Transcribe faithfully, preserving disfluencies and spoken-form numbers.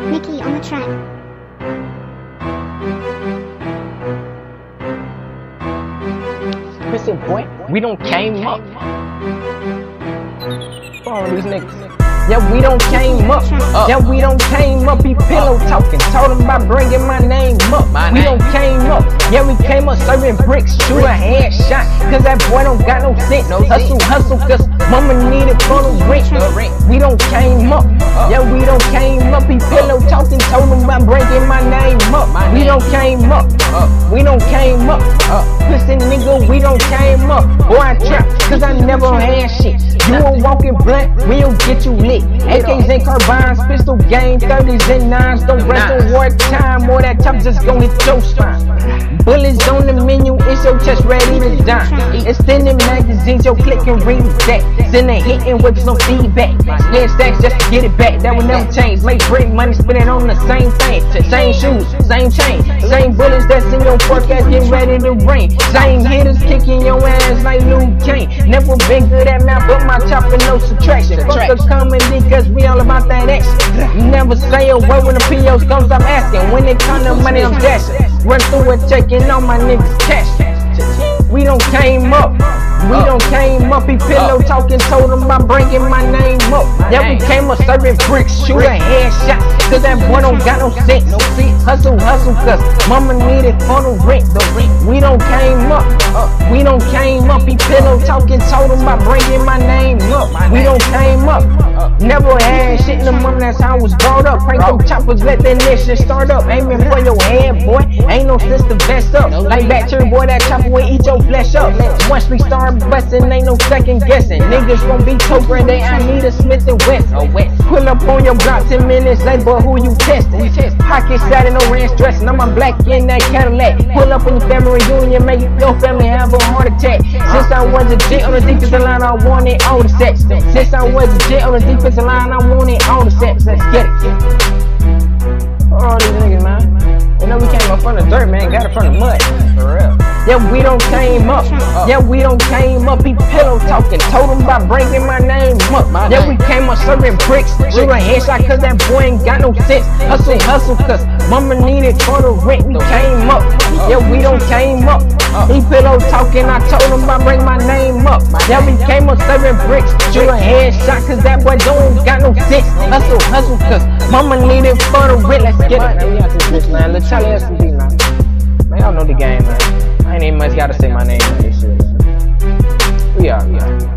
Mickey on the track. Listen, boy, we don't came up. Follow these niggas. Yeah, we don't came up. Yeah, we don't came up. He pillow talking. Told him about bringing my name up. We don't came up. Yeah, we came up serving bricks. Shoot a headshot. Cause that boy don't got no sense. Hustle, hustle. Cause mama needed for the rent. We don't came up. Yeah, we don't came up. He pillow talking. Told him about bringing my name up. We don't came up. We don't came up. Listen, nigga, we don't came up. Boy, I trap. Cause I never had shit. You a walking blunt, we'll get you lit. A Ks and carbines, pistol game, thirties and nines. Don't rest on war time, or that top just gon' hit your spine. Bullets on the menu, it's your chest ready to die. Extended magazines, your click and read that. Send a hitting with some feedback. Head stacks just to get it back, that will never change. Make break money, spend it on the same thing. Same shoes, same chain, same bullets that's in your forecast, get ready to rain. Same hitters kicking your ass like Luke Kane. Never been good at math, but my chopper no subtraction. Fuck the comedy, cause we all about that action. Never say a word when the P Os come, stop asking. When it come to money, I'm dashing. Run through it, checking all my niggas cash. We don't came up. We don't came up. He pillow talking, told him about bringing my name up. Yeah, we came up serving bricks, shoot a headshot. Cause that boy don't got no sense. Hustle, hustle, cause mama needed for the rent. We don't came up. We don't came up. He pillow talking, told him about bringing my name up. We don't came up. Never had shit in the money, that's how I was brought up. Crank them choppers, let that nation start up. Aiming for your head, boy. Ain't no sense to vest up. Like bacteria, boy, that chopper will eat your flesh up. Once we start busting, ain't no second guessing. Niggas gon' be toker, they I need a Smith and Wesson. Pull up on your block ten minutes late, but who you testing? Pockets out in no ranch dressing, I'm a black in that Cadillac. Pull up on your family reunion, make your family have a heart attack. Since I was a J on the defensive line, I wanted all the sex. Since I was a J on the defensive line, I wanted all the sex. Let's get it. All these niggas, man. You know we came up from the dirt, man. Got it from the mud. For real. Yeah, we don't came up. Yeah, we don't came up. He pillow talking. Told him about bringing my name up. Yeah, we came up serving bricks. Shoot a headshot cause that boy ain't got no sense. Hustle, hustle cause mama needed for the rent. We came up. Yeah, we don't came up. He pillow talking. I told him about bring my name up. Yeah, we came up serving bricks. Shoot a headshot cause that boy don't got no sense. Hustle, hustle cause mama needed for the rent. Let's get it. Man, we got this bitch, man. Let's Charlie S M B, man. Man, y'all know the game, man. I ain't even much gotta say my name on this shit. We are, we are.